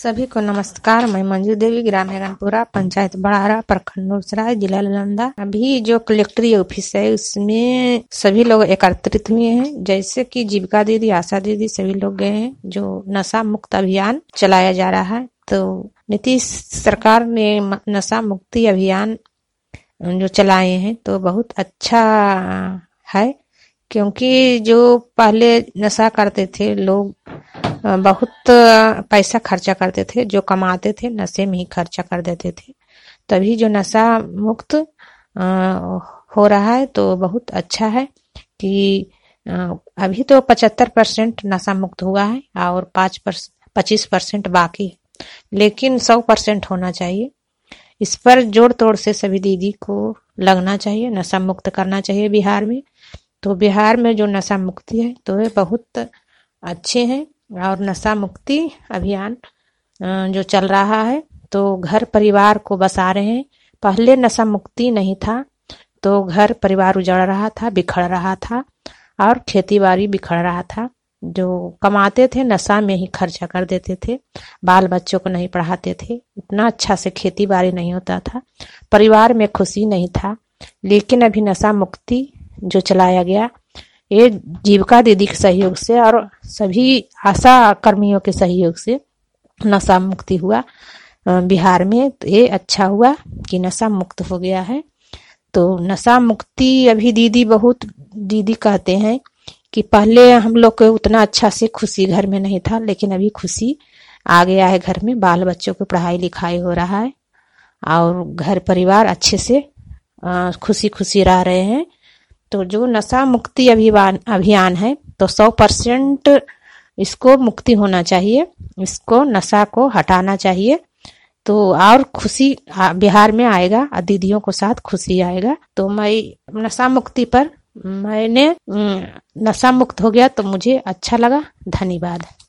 सभी को नमस्कार। मैं मंजू देवी, ग्राम हेगनपुरा, पंचायत बड़ारा, प्रखंड नूरसराय, जिला नालंदा। अभी जो कलेक्ट्री ऑफिस है उसमें सभी लोग एकत्रित हुए हैं, जैसे कि जीविका दीदी, आशा दीदी, सभी लोग गए हैं। जो नशा मुक्त अभियान चलाया जा रहा है, तो नीतीश सरकार ने नशा मुक्ति अभियान जो चलाए हैं तो बहुत अच्छा है, क्योंकि जो पहले नशा करते थे लोग बहुत पैसा खर्चा करते थे, जो कमाते थे नशे में ही खर्चा कर देते थे। तभी जो नशा मुक्त हो रहा है तो बहुत अच्छा है कि अभी तो 75% नशा मुक्त हुआ है और 25% बाकी है, लेकिन 100% होना चाहिए। इस पर जोड़ तोड़ से सभी दीदी को लगना चाहिए, नशा मुक्त करना चाहिए बिहार में। तो बिहार में जो नशा मुक्ति है तो ये बहुत अच्छे हैं। और नशा मुक्ति अभियान जो चल रहा है तो घर परिवार को बसा रहे हैं। पहले नशा मुक्ति नहीं था तो घर परिवार उजड़ रहा था, बिखर रहा था और खेती बाड़ी बिखर रहा था। जो कमाते थे नशा में ही खर्चा कर देते थे, बाल बच्चों को नहीं पढ़ाते थे, इतना अच्छा से खेती बाड़ी नहीं होता था, परिवार में खुशी नहीं था। लेकिन अभी नशा मुक्ति जो चलाया गया, ये जीविका दीदी के सहयोग से और सभी आशा कर्मियों के सहयोग से नशा मुक्ति हुआ बिहार में। तो ये अच्छा हुआ कि नशा मुक्त हो गया है। तो नशा मुक्ति अभी दीदी कहते हैं कि पहले हम लोग को उतना अच्छा से खुशी घर में नहीं था, लेकिन अभी खुशी आ गया है घर में, बाल बच्चों की पढ़ाई लिखाई हो रहा है और घर परिवार अच्छे से खुशी खुशी रह रहे हैं। तो जो नशा मुक्ति अभियान है तो 100% इसको मुक्ति होना चाहिए, इसको नशा को हटाना चाहिए। तो और खुशी बिहार में आएगा, दीदियों को साथ खुशी आएगा। तो मैं नशा मुक्ति पर मैंने नशा मुक्त हो गया तो मुझे अच्छा लगा। धन्यवाद।